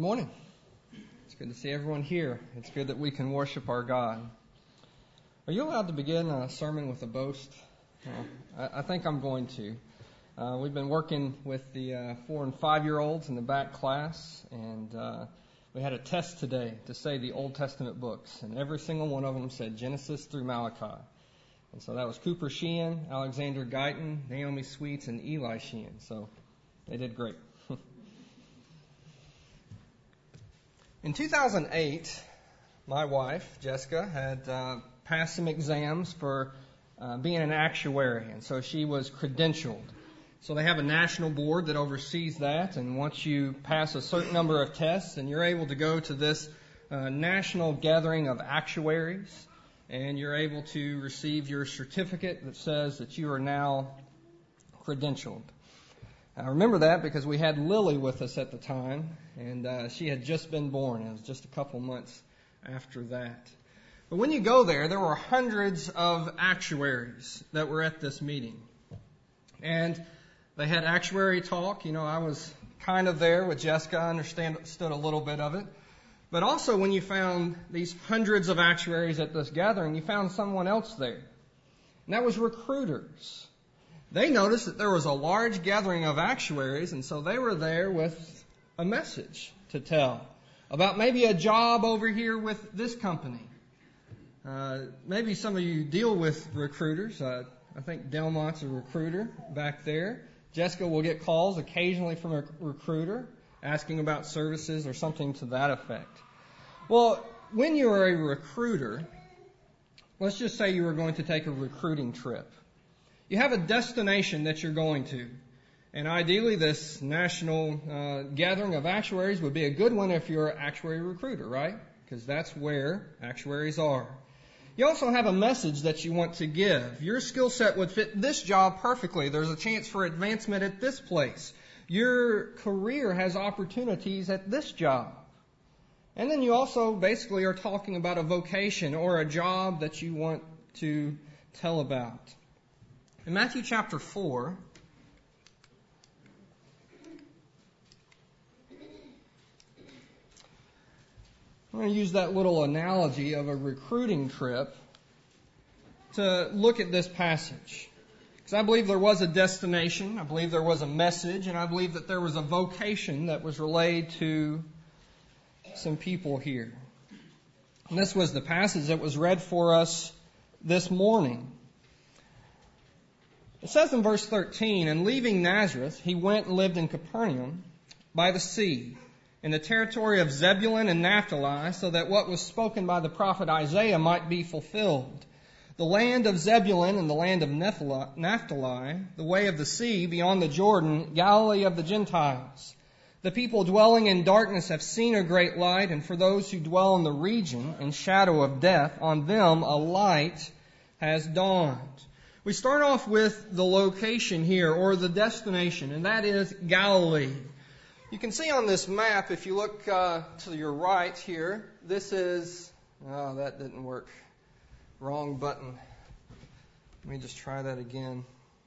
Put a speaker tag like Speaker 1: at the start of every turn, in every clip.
Speaker 1: Good morning. It's good to see everyone here. It's good that we can worship our God. Are you allowed to begin a sermon with a boast? I think I'm going to. We've been working with the 4 and 5-year-olds in the back class, and we had a test today to say the Old Testament books, and every single one of them said Genesis through Malachi. And so that was Cooper Sheehan, Alexander Guyton, Naomi Sweets, and Eli Sheehan. So they did great. In 2008, my wife, Jessica, had passed some exams for being an actuary, and so she was credentialed. So they have a national board that oversees that, and once you pass a certain number of tests, and you're able to go to this national gathering of actuaries, and you're able to receive your certificate that says that you are now credentialed. I remember that because we had Lily with us at the time, and she had just been born. It was just a couple months after that. But when you go there were hundreds of actuaries that were at this meeting. And they had actuary talk. You know, I was kind of there with Jessica. I understood a little bit of it. But also when you found these hundreds of actuaries at this gathering, you found someone else there. And that was recruiters. They noticed that there was a large gathering of actuaries, and so they were there with a message to tell about maybe a job over here with this company. Maybe some of you deal with recruiters. I think Delmont's a recruiter back there. Jessica will get calls occasionally from a recruiter asking about services or something to that effect. Well, when you are a recruiter, let's just say you were going to take a recruiting trip. You have a destination that you're going to. And ideally, this national gathering of actuaries would be a good one if you're an actuary recruiter, right? Because that's where actuaries are. You also have a message that you want to give. Your skill set would fit this job perfectly. There's a chance for advancement at this place. Your career has opportunities at this job. And then you also basically are talking about a vocation or a job that you want to tell about. In Matthew chapter 4, I'm going to use that little analogy of a recruiting trip to look at this passage. Because I believe there was a destination, I believe there was a message, and I believe that there was a vocation that was relayed to some people here. And this was the passage that was read for us this morning. It says in verse 13, "And leaving Nazareth, he went and lived in Capernaum by the sea, in the territory of Zebulun and Naphtali, so that what was spoken by the prophet Isaiah might be fulfilled. The land of Zebulun and the land of Naphtali, the way of the sea beyond the Jordan, Galilee of the Gentiles. The people dwelling in darkness have seen a great light, and for those who dwell in the region and shadow of death, on them a light has dawned." We start off with the location here, or the destination, and that is Galilee. You can see on this map, if you look to your right here, this is, that didn't work. Wrong button. Let me just try that again.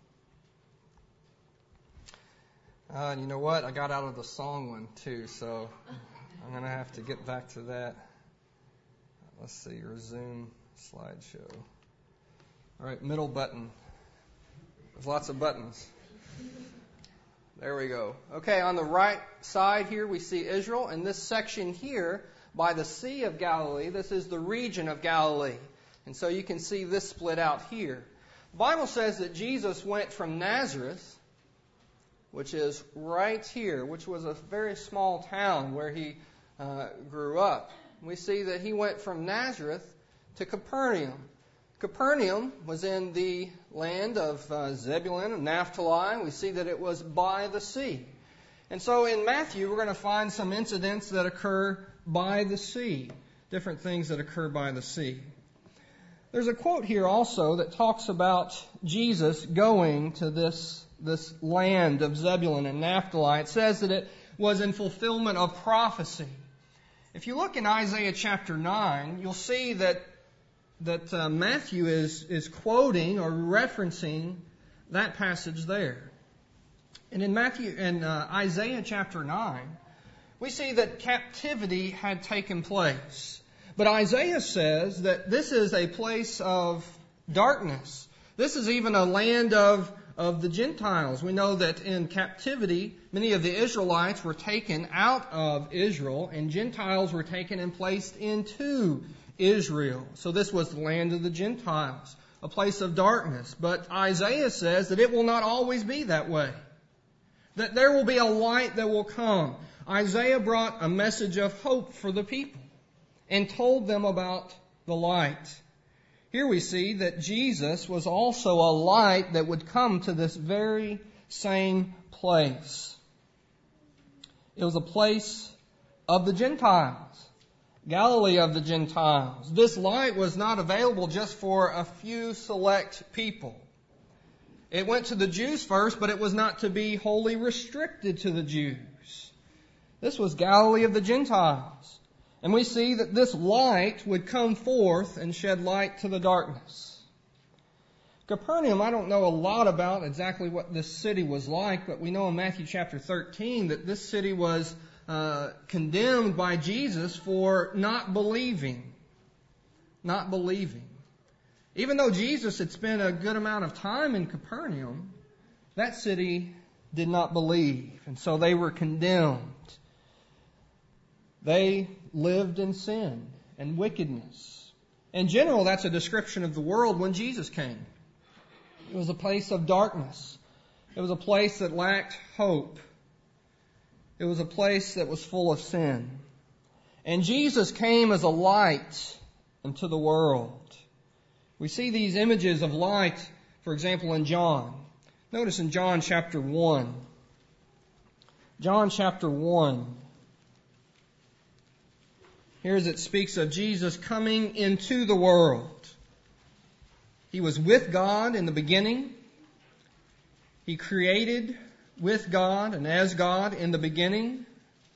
Speaker 1: You know what? I got out of the song one too, so I'm going to have to get back to that. Let's see, resume slideshow. All right, middle button. There's lots of buttons. There we go. Okay, on the right side here we see Israel, and this section here by the Sea of Galilee, this is the region of Galilee. And so you can see this split out here. The Bible says that Jesus went from Nazareth, which is right here, which was a very small town where he grew up. We see that he went from Nazareth to Capernaum. Capernaum was in the land of Zebulun and Naphtali. We see that it was by the sea. And so in Matthew, we're going to find some incidents that occur by the sea, different things that occur by the sea. There's a quote here also that talks about Jesus going to this land of Zebulun and Naphtali. It says that it was in fulfillment of prophecy. If you look in Isaiah chapter 9, you'll see that Matthew is quoting or referencing that passage there. And in Isaiah chapter 9, we see that captivity had taken place. But Isaiah says that this is a place of darkness. This is even a land of the Gentiles. We know that in captivity, many of the Israelites were taken out of Israel, and Gentiles were taken and placed into Israel. So this was the land of the Gentiles, a place of darkness. But Isaiah says that it will not always be that way, that there will be a light that will come. Isaiah brought a message of hope for the people and told them about the light. Here we see that Jesus was also a light that would come to this very same place. It was a place of the Gentiles, Galilee of the Gentiles. This light was not available just for a few select people. It went to the Jews first, but it was not to be wholly restricted to the Jews. This was Galilee of the Gentiles. And we see that this light would come forth and shed light to the darkness. Capernaum, I don't know a lot about exactly what this city was like, but we know in Matthew chapter 13 that this city was condemned by Jesus for not believing. Not believing. Even though Jesus had spent a good amount of time in Capernaum, that city did not believe, and so they were condemned. They lived in sin and wickedness. In general, that's a description of the world when Jesus came. It was a place of darkness. It was a place that lacked hope. It was a place that was full of sin. And Jesus came as a light into the world. We see these images of light, for example, in John. Notice in John chapter 1. John chapter 1. Here as it speaks of Jesus coming into the world. He was with God in the beginning. He created with God and as God in the beginning.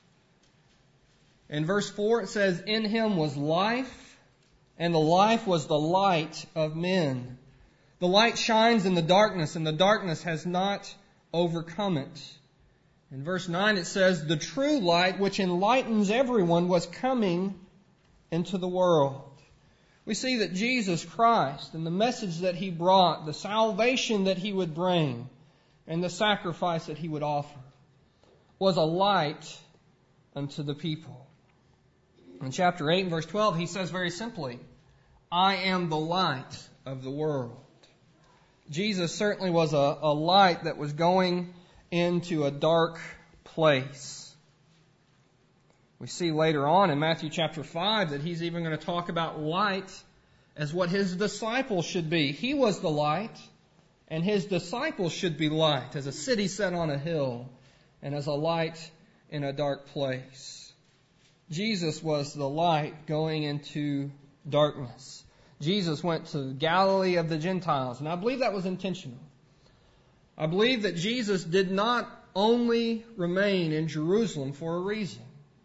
Speaker 1: In verse 4 it says, "In him was life, and the life was the light of men. The light shines in the darkness, and the darkness has not overcome it." In verse 9 it says, "The true light which enlightens everyone was coming into the world." We see that Jesus Christ and the message that He brought, the salvation that He would bring, and the sacrifice that He would offer was a light unto the people. In chapter 8 and verse 12 He says very simply, "I am the light of the world." Jesus certainly was a light that was going into a dark place. We see later on in Matthew chapter 5 that He's even going to talk about light as what His disciples should be. He was the light, and His disciples should be light, as a city set on a hill, and as a light in a dark place. Jesus was the light going into darkness. Jesus went to Galilee of the Gentiles, and I believe that was intentional. I believe that Jesus did not only remain in Jerusalem for a reason.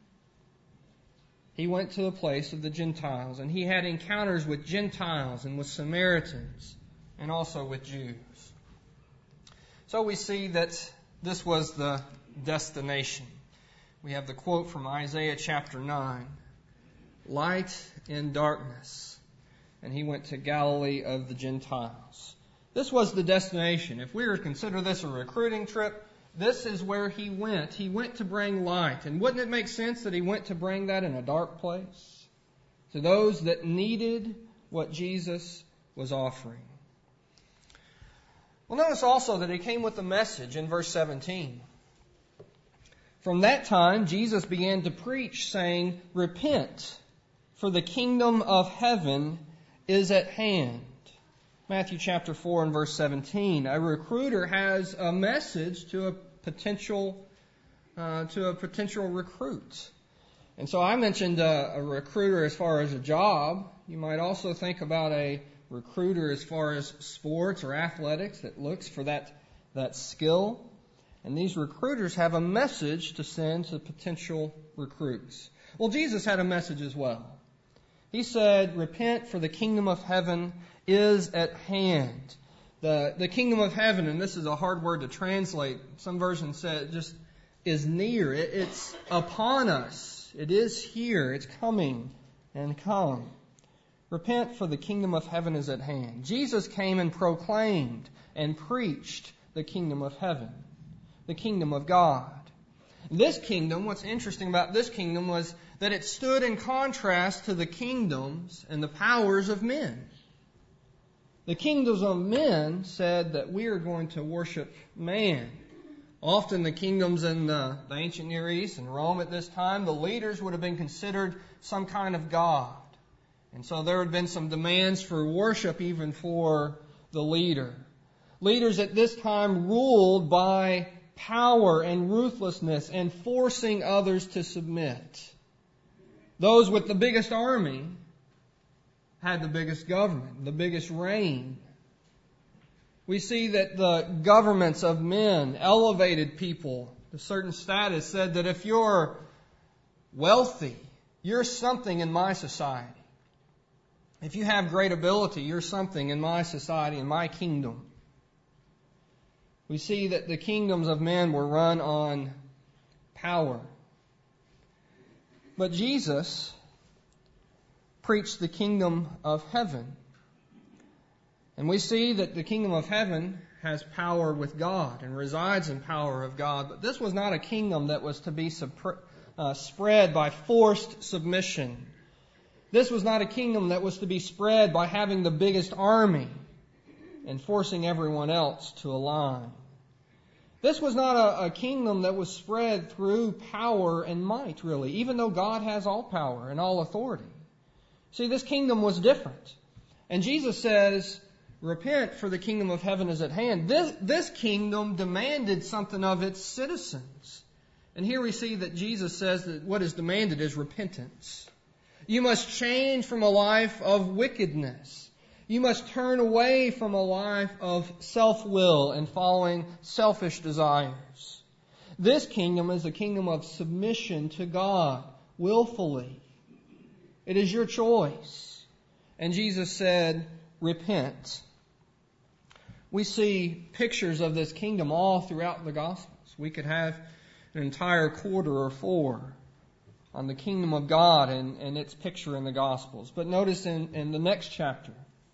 Speaker 1: He went to a place of the Gentiles, and He had encounters with Gentiles and with Samaritans, and also with Jews. So we see that this was the destination. We have the quote from Isaiah chapter 9, "Light in darkness," and He went to Galilee of the Gentiles. This was the destination. If we were to consider this a recruiting trip, this is where He went. He went to bring light. And wouldn't it make sense that He went to bring that in a dark place? To those that needed what Jesus was offering. Well, notice also that He came with a message in verse 17. "From that time, Jesus began to preach, saying, 'Repent, for the kingdom of heaven is at hand.'" Matthew chapter 4 and verse 17. A recruiter has a message to a potential recruit. And so I mentioned a recruiter as far as a job. You might also think about a recruiter as far as sports or athletics that looks for that skill. And these recruiters have a message to send to potential recruits. Well, Jesus had a message as well. He said, "Repent, for the kingdom of heaven is at hand." The kingdom of heaven, and this is a hard word to translate. Some versions say just is near. It's upon us. It is here. It's coming and come. Repent, for the kingdom of heaven is at hand. Jesus came and proclaimed and preached the kingdom of heaven, the kingdom of God. This kingdom, what's interesting about this kingdom was that it stood in contrast to the kingdoms and the powers of men. The kingdoms of men said that we are going to worship man. Often the kingdoms in the ancient Near East and Rome at this time, the leaders would have been considered some kind of god. And so there had been some demands for worship even for the leader. Leaders at this time ruled by power and ruthlessness and forcing others to submit. Those with the biggest army had the biggest government, the biggest reign. We see that the governments of men elevated people to certain status, said that if you're wealthy, you're something in my society. If you have great ability, you're something in my society, in my kingdom. We see that the kingdoms of men were run on power. But Jesus preached the kingdom of heaven. And we see that the kingdom of heaven has power with God and resides in power of God. But this was not a kingdom that was to be spread by forced submission. This was not a kingdom that was to be spread by having the biggest army and forcing everyone else to align. This was not a kingdom that was spread through power and might, really, even though God has all power and all authority. See, this kingdom was different. And Jesus says, repent, for the kingdom of heaven is at hand. This kingdom demanded something of its citizens. And here we see that Jesus says that what is demanded is repentance. You must change from a life of wickedness. You must turn away from a life of self-will and following selfish desires. This kingdom is a kingdom of submission to God willfully. It is your choice. And Jesus said, repent. We see pictures of this kingdom all throughout the Gospels. We could have an entire quarter or 4 on the kingdom of God and its picture in the Gospels. But notice in the next chapter,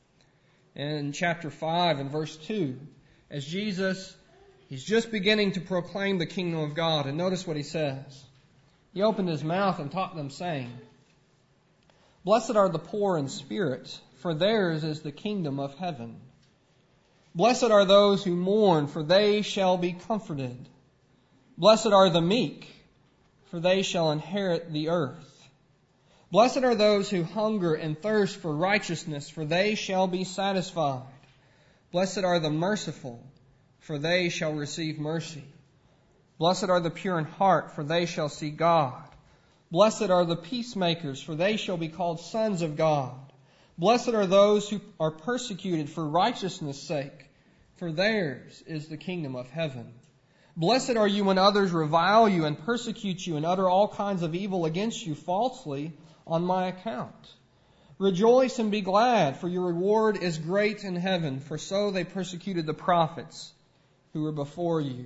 Speaker 1: in chapter 5 and verse 2, as Jesus, he's just beginning to proclaim the kingdom of God. And notice what he says. He opened his mouth and taught them, saying, blessed are the poor in spirit, for theirs is the kingdom of heaven. Blessed are those who mourn, for they shall be comforted. Blessed are the meek, for they shall inherit the earth. Blessed are those who hunger and thirst for righteousness, for they shall be satisfied. Blessed are the merciful, for they shall receive mercy. Blessed are the pure in heart, for they shall see God. Blessed are the peacemakers, for they shall be called sons of God. Blessed are those who are persecuted for righteousness' sake, for theirs is the kingdom of heaven. Blessed are you when others revile you and persecute you and utter all kinds of evil against you falsely on my account. Rejoice and be glad, for your reward is great in heaven, for so they persecuted the prophets who were before you.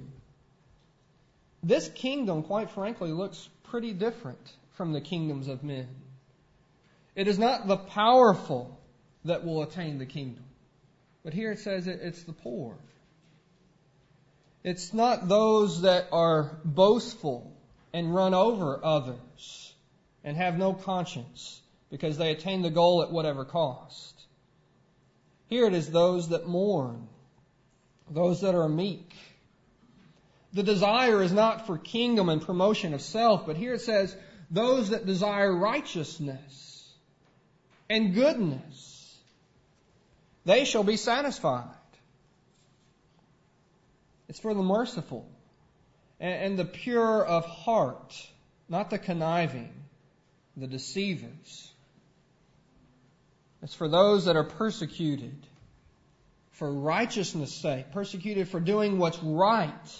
Speaker 1: This kingdom, quite frankly, looks pretty different from the kingdoms of men. It is not the powerful that will attain the kingdom. But here it says it's the poor. It's not those that are boastful and run over others and have no conscience because they attain the goal at whatever cost. Here it is those that mourn, those that are meek. The desire is not for kingdom and promotion of self, but here it says those that desire righteousness and goodness, they shall be satisfied. It's for the merciful and the pure of heart, not the conniving, the deceivers. It's for those that are persecuted for righteousness' sake, persecuted for doing what's right.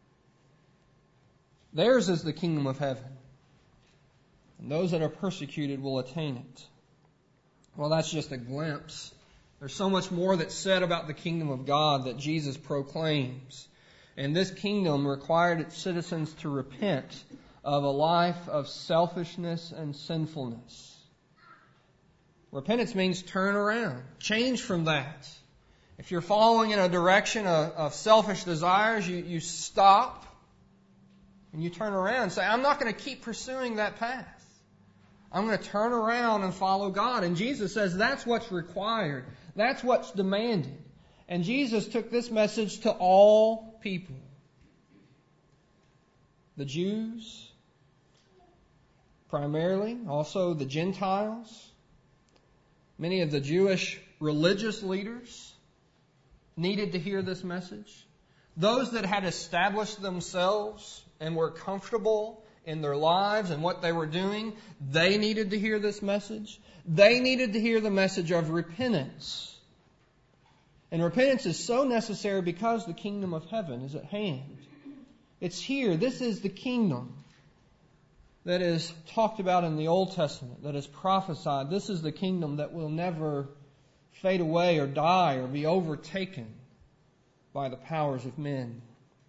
Speaker 1: Theirs is the kingdom of heaven. And those that are persecuted will attain it. Well, that's just a glimpse. There's so much more that's said about the kingdom of God that Jesus proclaims. And this kingdom required its citizens to repent of a life of selfishness and sinfulness. Repentance means turn around, change from that. If you're following in a direction of selfish desires, you stop and you turn around and say, I'm not going to keep pursuing that path. I'm going to turn around and follow God. And Jesus says that's what's required. That's what's demanded. And Jesus took this message to all people. The Jews, primarily, also the Gentiles. Many of the Jewish religious leaders needed to hear this message. Those that had established themselves and were comfortable in their lives and what they were doing, they needed to hear this message. They needed to hear the message of repentance. And repentance is so necessary because the kingdom of heaven is at hand. It's here. This is the kingdom that is talked about in the Old Testament, that is prophesied. This is the kingdom that will never fade away or die or be overtaken by the powers of men.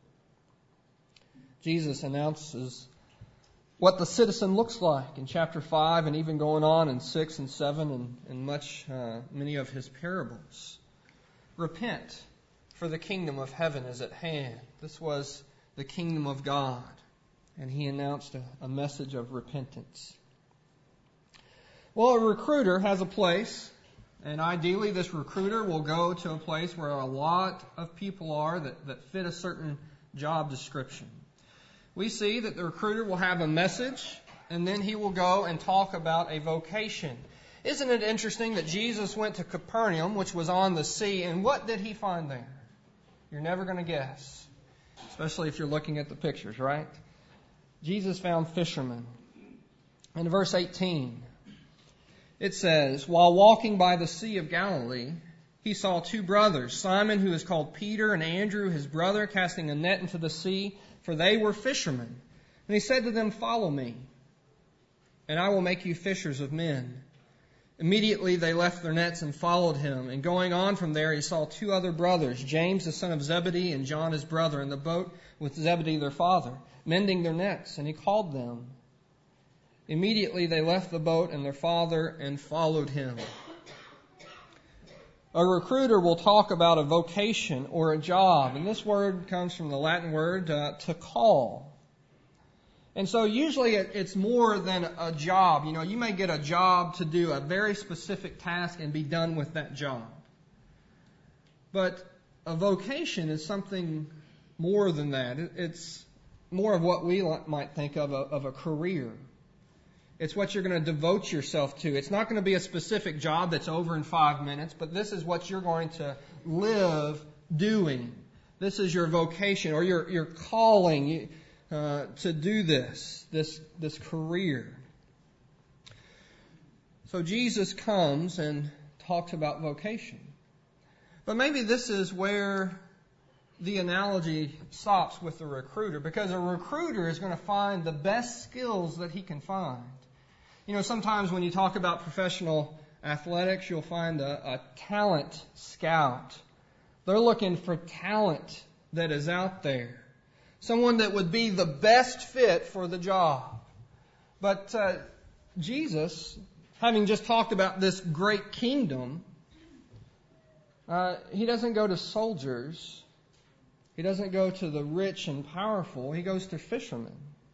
Speaker 1: Jesus announces what the citizen looks like in chapter 5 and even going on in 6 and 7 and many of his parables. Repent, for the kingdom of heaven is at hand. This was the kingdom of God, and he announced a message of repentance. Well, a recruiter has a place, and ideally this recruiter will go to a place where a lot of people are that fit a certain job description. We see that the recruiter will have a message, and then he will go and talk about a vocation. Isn't it interesting that Jesus went to Capernaum, which was on the sea, and what did he find there? You're never going to guess, especially if you're looking at the pictures, right? Jesus found fishermen. In verse 18, it says, while walking by the Sea of Galilee, he saw two brothers, Simon, who is called Peter, and Andrew, his brother, casting a net into the sea, for they were fishermen. And he said to them, follow me, and I will make you fishers of men. Immediately they left their nets and followed him. And going on from there, he saw two other brothers, James the son of Zebedee and John his brother, in the boat with Zebedee their father, mending their nets. And he called them. Immediately they left the boat and their father and followed him. A recruiter will talk about a vocation or a job. And this word comes from the Latin word to call. And so usually it's more than a job. You know, you may get a job to do a very specific task and be done with that job. But a vocation is something more than that. It's more of what we might think of a career. It's what you're going to devote yourself to. It's not going to be a specific job that's over in 5 minutes, but this is what you're going to live doing. This is your vocation or your calling to do this career. So Jesus comes and talks about vocation. But maybe this is where the analogy stops with the recruiter, because a recruiter is going to find the best skills that he can find. You know, sometimes when you talk about professional athletics, you'll find a talent scout. They're looking for talent that is out there. Someone that would be the best fit for the job. But Jesus, having just talked about this great kingdom, he doesn't go to soldiers. He doesn't go to the rich and powerful. He goes to fishermen.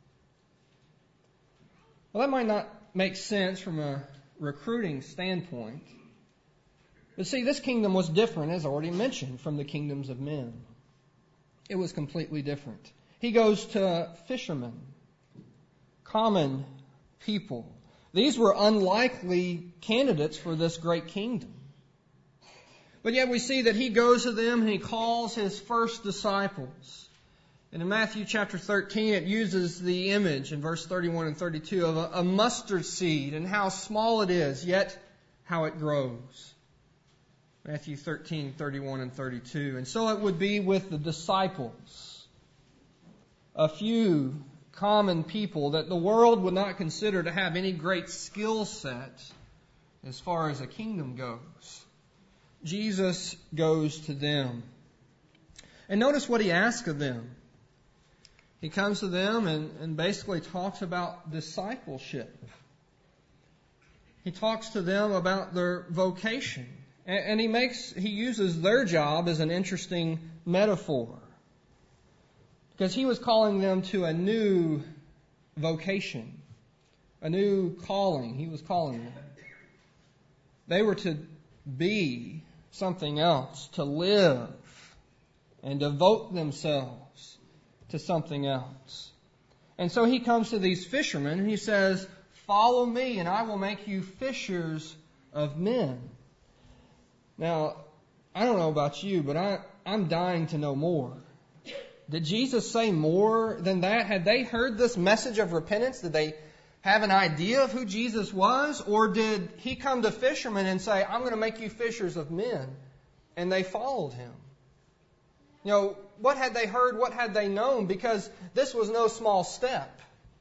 Speaker 1: Well, that might not make sense from a recruiting standpoint. But see, this kingdom was different, as already mentioned, from the kingdoms of men. It was completely different. He goes to fishermen, common people. These were unlikely candidates for this great kingdom. But yet we see that he goes to them and he calls his first disciples. And in Matthew chapter 13, it uses the image in verse 31 and 32 of a mustard seed and how small it is, yet how it grows. Matthew 13, 31 and 32. And so it would be with the disciples. A few common people that the world would not consider to have any great skill set as far as a kingdom goes. Jesus goes to them. And notice what he asks of them. He comes to them and basically talks about discipleship. He talks to them about their vocation. And he uses their job as an interesting metaphor. Because he was calling them to a new vocation, a new calling. He was calling them. They were to be something else, to live and devote themselves to something else. And so he comes to these fishermen and he says, "Follow me and I will make you fishers of men." Now, I don't know about you, but I'm dying to know more. Did Jesus say more than that? Had they heard this message of repentance? Did they have an idea of who Jesus was? Or did he come to fishermen and say, "I'm going to make you fishers of men"? And they followed him. You know, what had they heard? What had they known? Because this was no small step.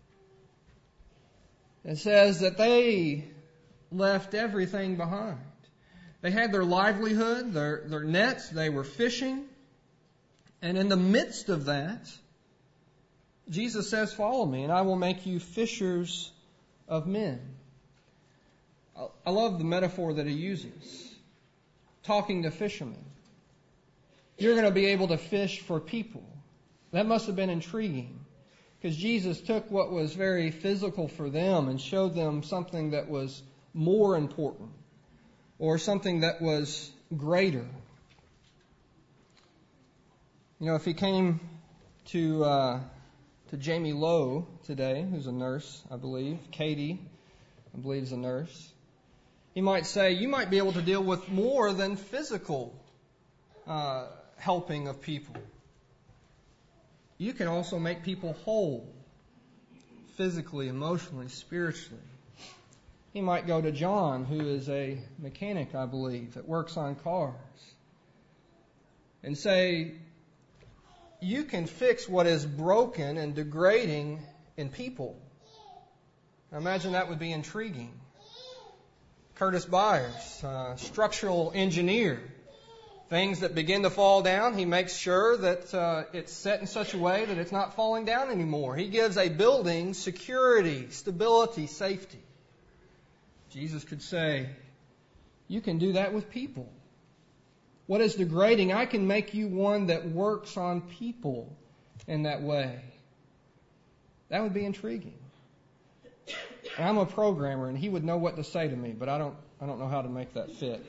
Speaker 1: It says that they left everything behind. They had their livelihood, their nets, they were fishing. And in the midst of that, Jesus says, "Follow me, and I will make you fishers of men." I love the metaphor that he uses. Talking to fishermen. You're going to be able to fish for people. That must have been intriguing. Because Jesus took what was very physical for them and showed them something that was more important. Or something that was greater. You know, if he came to Jamie Lowe today, who's a nurse, I believe, Katie, I believe, is a nurse, he might say, you might be able to deal with more than physical helping of people. You can also make people whole, physically, emotionally, spiritually. He might go to John, who is a mechanic, I believe, that works on cars, and say, you can fix what is broken and degrading in people. Now imagine that would be intriguing. Curtis Byers, structural engineer. Things that begin to fall down, he makes sure that it's set in such a way that it's not falling down anymore. He gives a building security, stability, safety. Jesus could say, you can do that with people. What is degrading, I can make you one that works on people in that way. That would be intriguing. And I'm a programmer, and he would know what to say to me, but I don't know how to make that fit.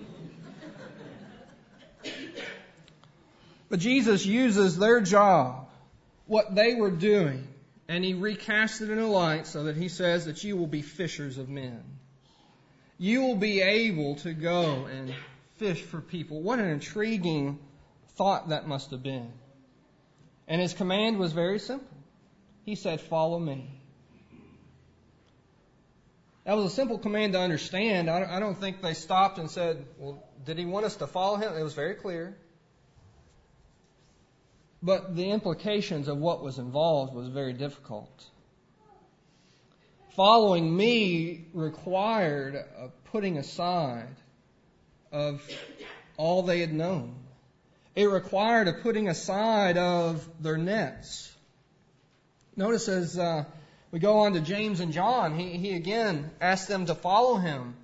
Speaker 1: But Jesus uses their job, what they were doing, and he recasts it in a light so that he says that you will be fishers of men. You will be able to go and fish for people. What an intriguing thought that must have been. And his command was very simple. He said, "Follow me." That was a simple command to understand. I don't think they stopped and said, well, did he want us to follow him? It was very clear. But the implications of what was involved was very difficult. Following me required a putting aside of all they had known. It required a putting aside of their nets. Notice as we go on to James and John, he again asked them to follow him.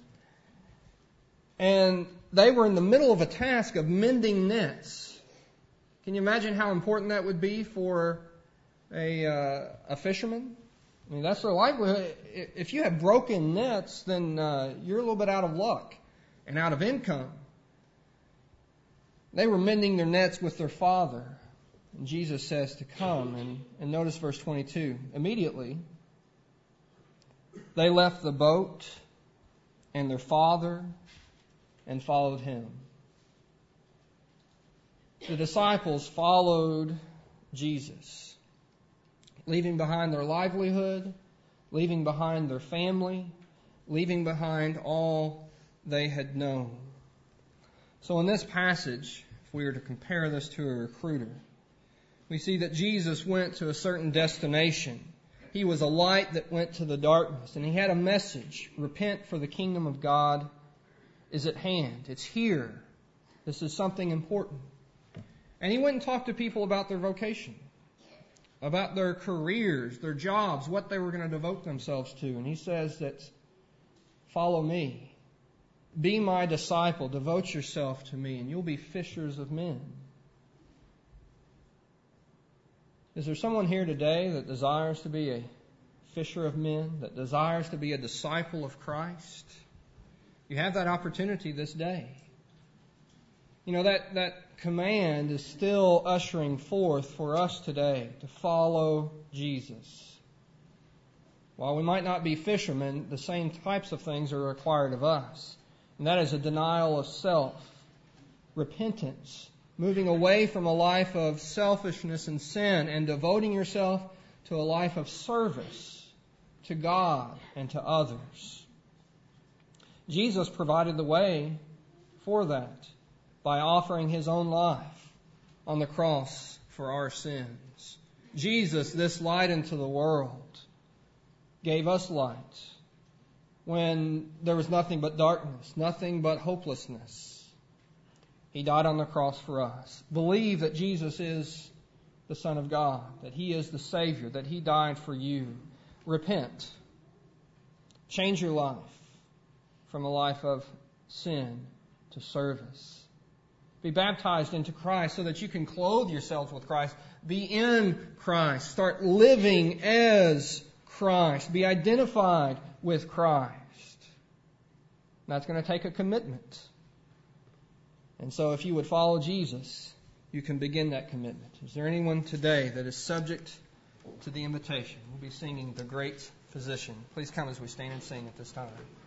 Speaker 1: And they were in the middle of a task of mending nets. Can you imagine how important that would be for a fisherman? I mean, that's their livelihood. If you have broken nets, then you're a little bit out of luck and out of income. They were mending their nets with their father. And Jesus says to come. And notice verse 22. Immediately, they left the boat and their father and followed him. The disciples followed Jesus, leaving behind their livelihood, leaving behind their family, leaving behind all they had known. So in this passage, if we were to compare this to a recruiter, we see that Jesus went to a certain destination. He was a light that went to the darkness, and he had a message. Repent, for the kingdom of God is at hand. It's here. This is something important. And he went and talked to people about their vocation, about their careers, their jobs, what they were going to devote themselves to. And he says that, follow me. Be my disciple. Devote yourself to me, and you'll be fishers of men. Is there someone here today that desires to be a fisher of men, that desires to be a disciple of Christ? You have that opportunity this day. You know, that command is still ushering forth for us today to follow Jesus. While we might not be fishermen, the same types of things are required of us. And that is a denial of self, repentance, moving away from a life of selfishness and sin and devoting yourself to a life of service to God and to others. Jesus provided the way for that by offering His own life on the cross for our sins. Jesus, this light into the world, gave us light when there was nothing but darkness, nothing but hopelessness. He died on the cross for us. Believe that Jesus is the Son of God, that He is the Savior, that He died for you. Repent. Change your life from a life of sin to service. Be baptized into Christ so that you can clothe yourselves with Christ. Be in Christ. Start living as Christ. Be identified with Christ. That's going to take a commitment. And so if you would follow Jesus, you can begin that commitment. Is there anyone today that is subject to the invitation? We'll be singing The Great Physician. Please come as we stand and sing at this time.